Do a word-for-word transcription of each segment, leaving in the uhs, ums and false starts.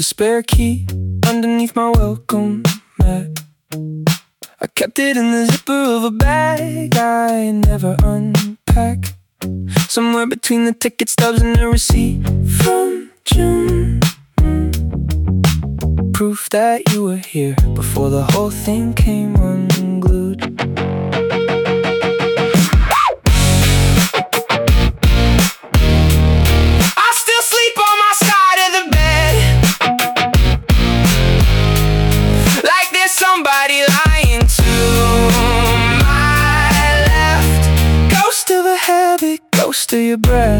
spare key underneath my welcome mat. I kept it in the zipper of a bag I never unpack, somewhere between the ticket stubs and the receipt from June. Proof that you were here before the whole thing came unglued. I still sleep on my side of the bed, like there's somebody lying to my left. Ghost of a habit, ghost of your breath.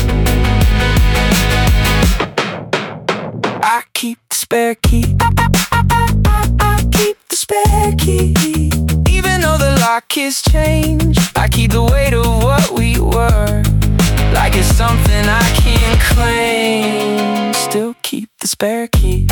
I keep the spare key, I keep the spare key. Even though the lock is changed, I keep the weight of what we were, like it's something I can't claim. Still keep the spare key.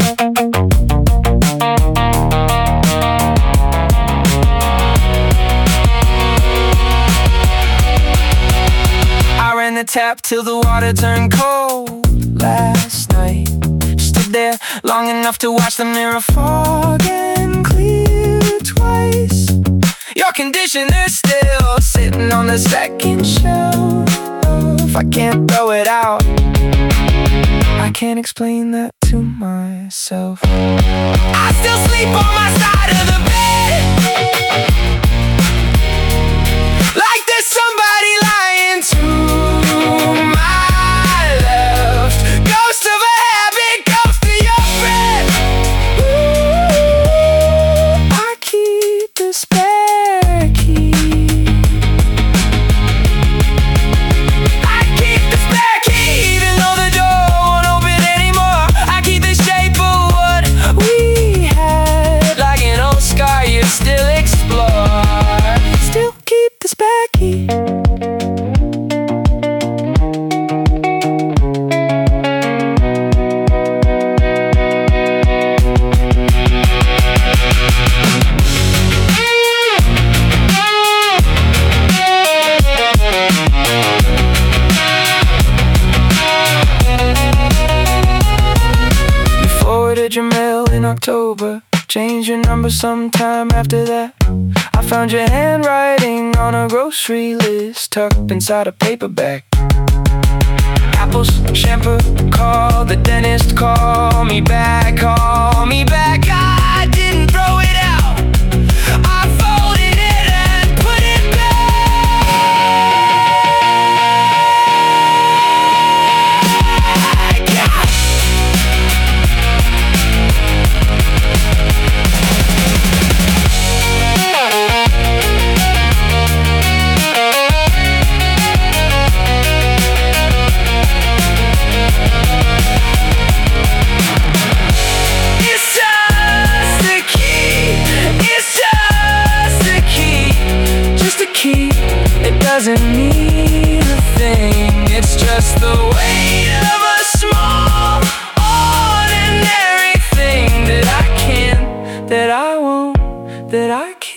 I ran the tap till the water turned cold last night. Stood there long enough to watch the mirror fog and clear twice. Your conditioner's still sitting on the second shelf. I can't throw it out, I can't explain that to myself. I still sleep on my side of the bed, like there's somebody lying to my left. Ghost of a habit, ghost of your breath. Ooh, I keep the spare key. I keep the spare key, even though the door won't open anymore. I keep the shape of what we had, like an old scar you still explore. Still keep the spare key. Your mail in October, changed your number sometime after that. I found your handwriting on a grocery list tucked inside a paper bag. Apples, shampoo, call the dentist, call me back, call me back. I didn't throw it out, I folded it and put it back. It doesn't mean a thing, it's just the weight of a small, ordinary thing that I can't, that I won't, that I can't